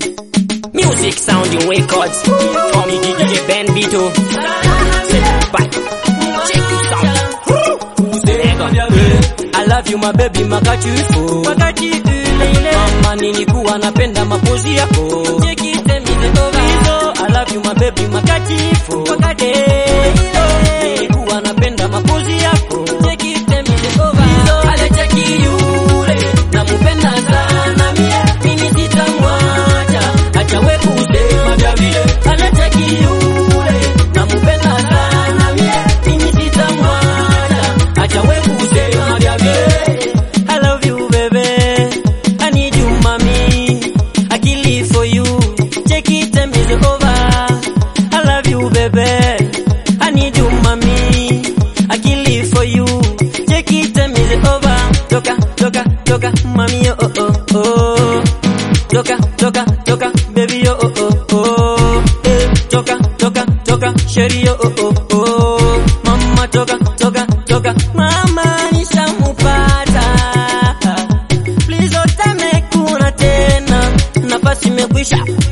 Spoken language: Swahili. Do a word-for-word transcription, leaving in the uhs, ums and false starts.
Music sounding records. Call me D J Ben Vito. Set back. Check it out. I love you my baby makatifu. Makatifu lele. Mama nilikuwa napenda mapozi yako. Check it and me the over. I love you my baby makatifu. Makatifu. Nilikuwa napenda mapozi yako. Check it and me the over. Ale check yule. Namupenda sana mie. Mimi sitamwacha. Acha wewe kusema vya vile. Ale check yule. Namupenda sana mie. Mimi sitamwacha. Acha wewe kusema vya vile. I love you baby. I need you mommy. I kill it for you. Check it and it's over. I love you baby. I need you mommy. I kill it for you. Check it and it's over. Toka, toka, toka, mommy oh oh oh. Toka, toka, toka, baby oh oh oh. Hey, toka, toka, toka, sheri oh oh oh. Mama toka, toka, toka, mama nishamupata. Please otame kuna tena, nafasi imekwisha.